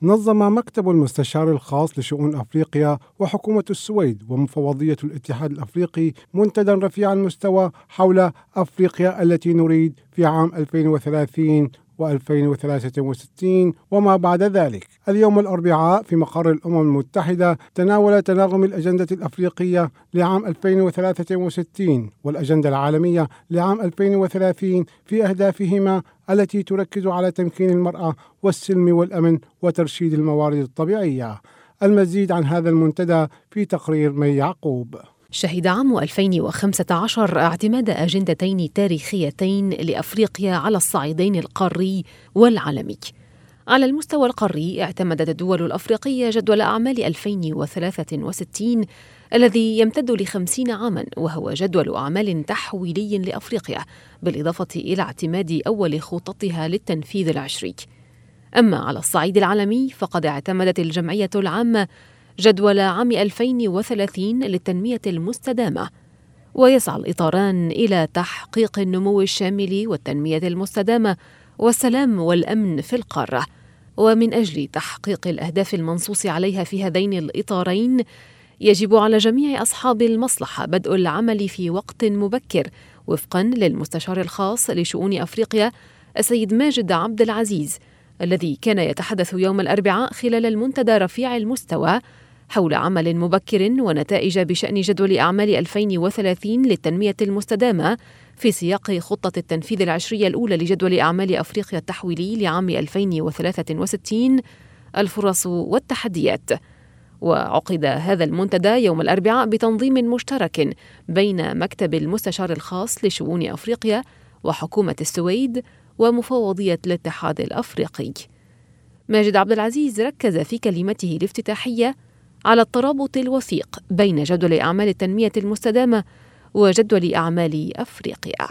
نظم مكتب المستشار الخاص لشؤون أفريقيا وحكومة السويد ومفوضية الاتحاد الأفريقي منتدى رفيع المستوى حول أفريقيا التي نريد في عام 2030 و2063 وما بعد ذلك. اليوم الأربعاء في مقر الأمم المتحدة تناول تناغم الأجندة الأفريقية لعام 2063 والأجندة العالمية لعام 2030 في أهدافهما التي تركز على تمكين المرأة والسلم والأمن وترشيد الموارد الطبيعية. المزيد عن هذا المنتدى في تقرير مي يعقوب. شهد عام 2015 اعتماد أجندتين تاريخيتين لأفريقيا على الصعيدين القاري والعالمي. على المستوى القاري اعتمدت الدول الأفريقية جدول أعمال 2063 الذي يمتد ل50 عاماً، وهو جدول أعمال تحويلي لأفريقيا بالإضافة إلى اعتماد أول خططها للتنفيذ العشري. أما على الصعيد العالمي فقد اعتمدت الجمعية العامة جدول عام 2030 للتنمية المستدامة، ويسعى الإطاران إلى تحقيق النمو الشامل والتنمية المستدامة والسلام والأمن في القارة. ومن أجل تحقيق الأهداف المنصوص عليها في هذين الإطارين يجب على جميع أصحاب المصلحة بدء العمل في وقت مبكر وفقاً للمستشار الخاص لشؤون أفريقيا السيد ماجد عبد العزيز، الذي كان يتحدث يوم الأربعاء خلال المنتدى رفيع المستوى حول عمل مبكر ونتائج بشأن جدول أعمال 2030 للتنمية المستدامة في سياق خطة التنفيذ العشرية الأولى لجدول أعمال أفريقيا التحويلي لعام 2063 الفرص والتحديات. وعقد هذا المنتدى يوم الأربعاء بتنظيم مشترك بين مكتب المستشار الخاص لشؤون أفريقيا وحكومة السويد ومفوضية الاتحاد الأفريقي. ماجد عبد العزيز ركز في كلمته الافتتاحية على الترابط الوثيق بين جدول أعمال التنمية المستدامة وجدول أعمال أفريقيا.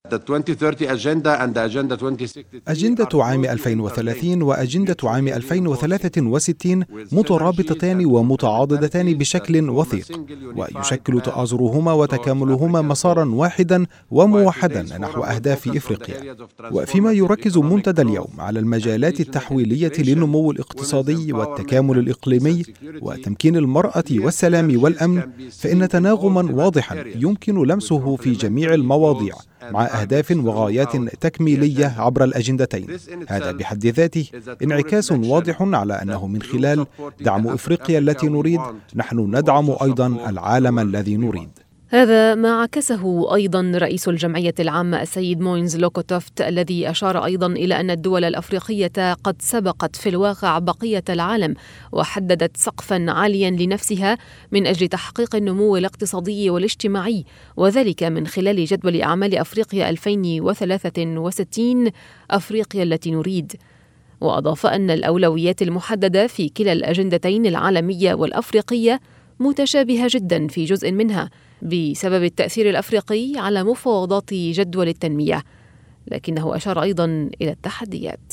أجندة عام 2030 وأجندة عام 2063 مترابطتان ومتعاضدتان بشكل وثيق، ويشكل تآزرهما وتكاملهما مسارا واحدا وموحدا نحو أهداف إفريقيا. وفيما يركز منتدى اليوم على المجالات التحويلية للنمو الاقتصادي والتكامل الإقليمي وتمكين المرأة والسلام والأمن، فإن تناغما واضحا يمكن لمسه في جميع المواضيع مع أهداف وغايات تكميلية عبر الأجندتين. هذا بحد ذاته انعكاس واضح على أنه من خلال دعم إفريقيا التي نريد نحن ندعم أيضا العالم الذي نريد. هذا ما عكسه أيضا رئيس الجمعية العامة السيد موينز لوكوتوفت، الذي أشار أيضا إلى أن الدول الأفريقية قد سبقت في الواقع بقية العالم وحددت سقفا عاليا لنفسها من أجل تحقيق النمو الاقتصادي والاجتماعي، وذلك من خلال جدول أعمال أفريقيا 2063 أفريقيا التي نريد. وأضاف أن الأولويات المحددة في كلا الأجندتين العالمية والأفريقية متشابهة جدا في جزء منها بسبب التأثير الأفريقي على مفاوضات جدول التنمية، لكنه أشار أيضا إلى التحديات.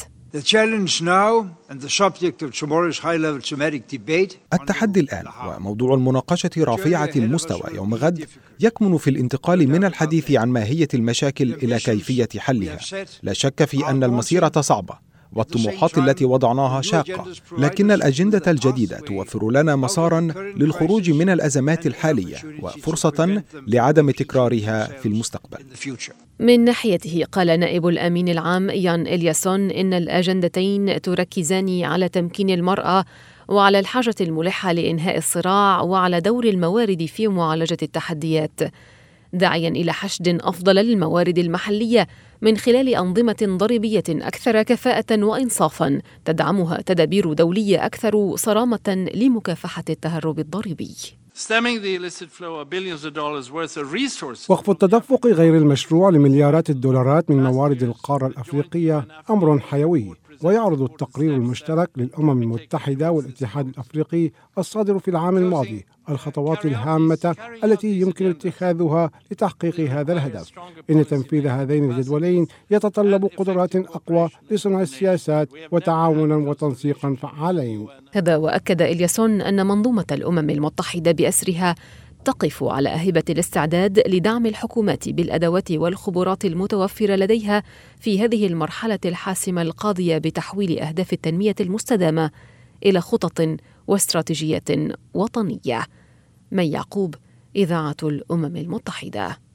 التحدي الآن وموضوع المناقشة رفيعة المستوى يوم غد يكمن في الانتقال من الحديث عن ماهية المشاكل إلى كيفية حلها. لا شك في أن المسيرة صعبة والطموحات التي وضعناها شاقة، لكن الأجندة الجديدة توفر لنا مسارا للخروج من الأزمات الحالية وفرصة لعدم تكرارها في المستقبل. من ناحيته قال نائب الأمين العام يان إلياسون إن الأجندتين تركزان على تمكين المرأة وعلى الحاجة الملحة لإنهاء الصراع وعلى دور الموارد في معالجة التحديات، داعيا إلى حشد أفضل للموارد المحلية من خلال أنظمة ضريبية أكثر كفاءة وإنصافا تدعمها تدابير دولية أكثر صرامة لمكافحة التهرب الضريبي. وقف التدفق غير المشروع لمليارات الدولارات من موارد القارة الأفريقية أمر حيوي، ويعرض التقرير المشترك للأمم المتحدة والاتحاد الأفريقي الصادر في العام الماضي الخطوات الهامة التي يمكن اتخاذها لتحقيق هذا الهدف. إن تنفيذ هذين الجدولين يتطلب قدرات أقوى لصنع السياسات وتعاونا وتنسيقا فعالين. هذا وأكد إلياسون أن منظومة الأمم المتحدة بأسرها تقف على أهبة الاستعداد لدعم الحكومات بالأدوات والخبرات المتوفرة لديها في هذه المرحلة الحاسمة القاضية بتحويل أهداف التنمية المستدامة إلى خطط واستراتيجيات وطنية. مي يعقوب، إذاعة الأمم المتحدة.